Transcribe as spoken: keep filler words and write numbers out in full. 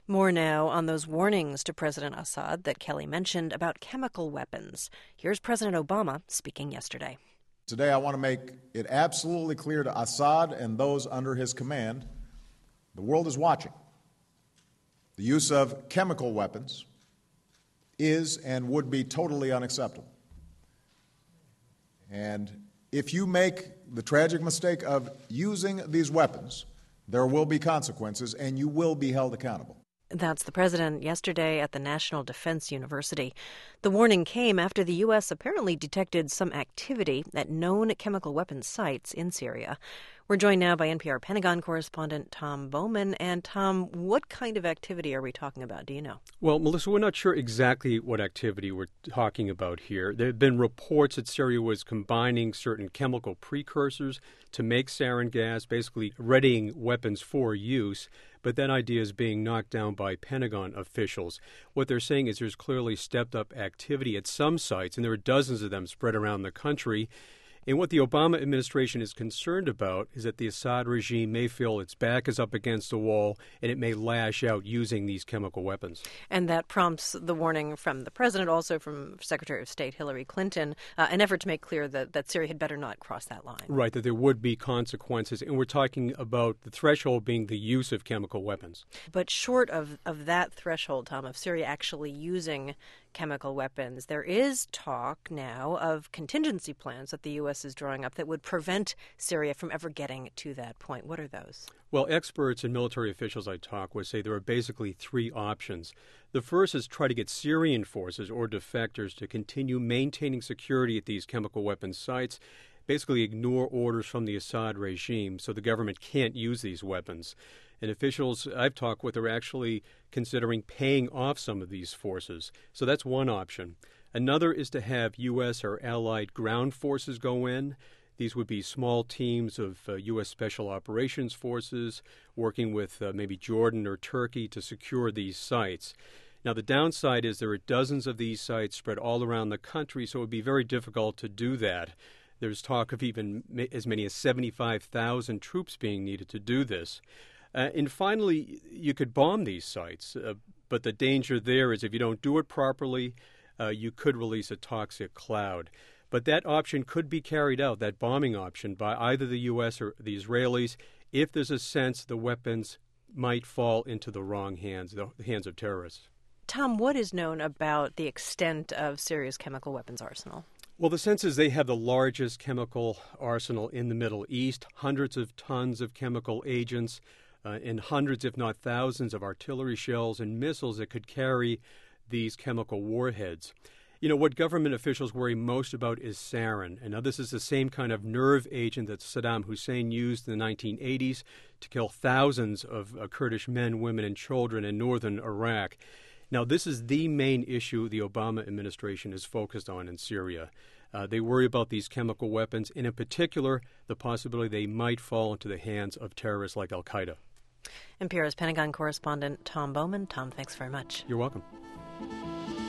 More now on those warnings to President Assad that Kelly mentioned about chemical weapons. Here's President Obama speaking yesterday. Today I want to make it absolutely clear to Assad and those under his command, the world is watching. The use of chemical weapons is and would be totally unacceptable. And if you make the tragic mistake of using these weapons, there will be consequences and you will be held accountable. That's the president yesterday at the National Defense University. The warning came after the U S apparently detected some activity at known chemical weapons sites in Syria. We're joined now by N P R Pentagon correspondent Tom Bowman. And Tom, what kind of activity are we talking about? Do you know? Well, Melissa, we're not sure exactly what activity we're talking about here. There have been reports that Syria was combining certain chemical precursors to make sarin gas, basically readying weapons for use. But that idea is being knocked down by Pentagon officials. What they're saying is there's clearly stepped-up activity at some sites, and there are dozens of them spread around the country. And what the Obama administration is concerned about is that the Assad regime may feel its back is up against the wall and it may lash out using these chemical weapons. And that prompts the warning from the president, also from Secretary of State Hillary Clinton, uh, an effort to make clear that, that Syria had better not cross that line. Right, that there would be consequences. And we're talking about the threshold being the use of chemical weapons. But short of, of that threshold, Tom, of Syria actually using chemical weapons, there is talk now of contingency plans that the U S is drawing up that would prevent Syria from ever getting to that point. What are those? Well, experts and military officials I talk with say there are basically three options. The first is try to get Syrian forces or defectors to continue maintaining security at these chemical weapons sites, basically ignore orders from the Assad regime so the government can't use these weapons. And officials I've talked with are actually considering paying off some of these forces. So that's one option. Another is to have U S or allied ground forces go in. These would be small teams of uh, U S Special Operations Forces working with uh, maybe Jordan or Turkey to secure these sites. Now, the downside is there are dozens of these sites spread all around the country, so it would be very difficult to do that. There's talk of even as many as seventy-five thousand troops being needed to do this. Uh, and finally, you could bomb these sites, uh, but the danger there is if you don't do it properly, uh, you could release a toxic cloud. But that option could be carried out, that bombing option, by either the U S or the Israelis, if there's a sense the weapons might fall into the wrong hands, the hands of terrorists. Tom, what is known about the extent of Syria's chemical weapons arsenal? Well, the sense is they have the largest chemical arsenal in the Middle East, hundreds of tons of chemical agents, Uh, and hundreds, if not thousands, of artillery shells and missiles that could carry these chemical warheads. You know, what government officials worry most about is sarin. And now this is the same kind of nerve agent that Saddam Hussein used in the nineteen eighties to kill thousands of uh, Kurdish men, women, and children in northern Iraq. Now, this is the main issue the Obama administration is focused on in Syria. Uh, they worry about these chemical weapons, and in particular, the possibility they might fall into the hands of terrorists like al-Qaeda. N P R's Pentagon correspondent Tom Bowman. Tom, thanks very much. You're welcome.